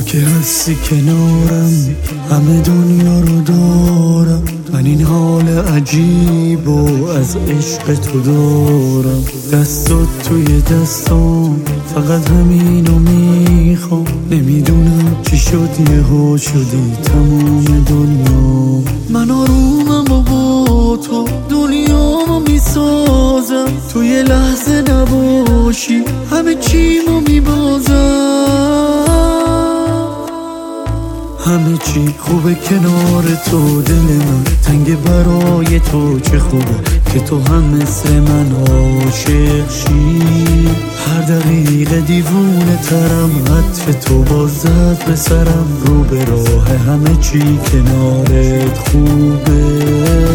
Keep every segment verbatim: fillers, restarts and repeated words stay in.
که هستی کنارم، همه دنیا رو دارم. من این حال عجیب و از عشق تو دارم. دستات توی دستام، فقط همینو میخوام. نمیدونم چی شد یهو شدی تموم دنیا. من آرومم و با تو دنیامو میسازم. تو یه لحظه نباشی همه چیمو میبازم. همه چی خوبه کنار تو، دل من تنگ برای تو. چه خوبه که تو هم مثل من عاشق شی. هر دقیقه دیوونه ترم، عطر تو باز زد به سرم. رو به راه همه چی کنارت خوبه.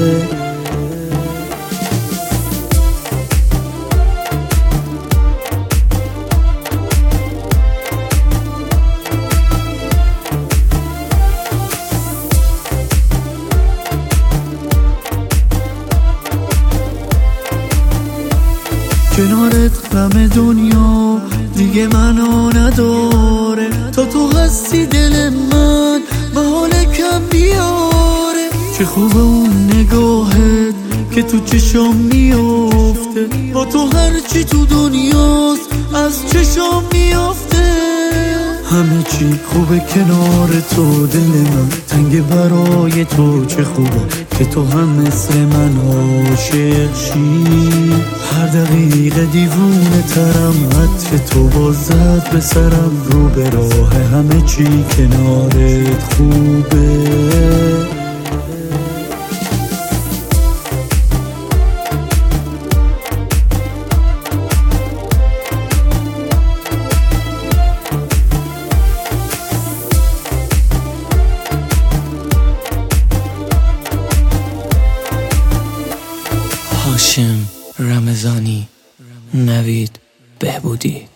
کنارت غم دنیا دیگه منو نداره. تا تو هستی دل من به حال کم بیاره. چه خوبه اون نگاهت که تو چشام میافته. با تو هرچی تو دنیاست از چشام میافته. همه چی خوبه کنار تو، دل من تنگ برای تو. چه خوبه که تو هم مثل من عاشق شی. هر دقیقه دیوونه ترم، عطر تو باز زد به سرم. رو به راه همه چی کنارت خوبه. هاشم رمضانی، نوید بهبودی.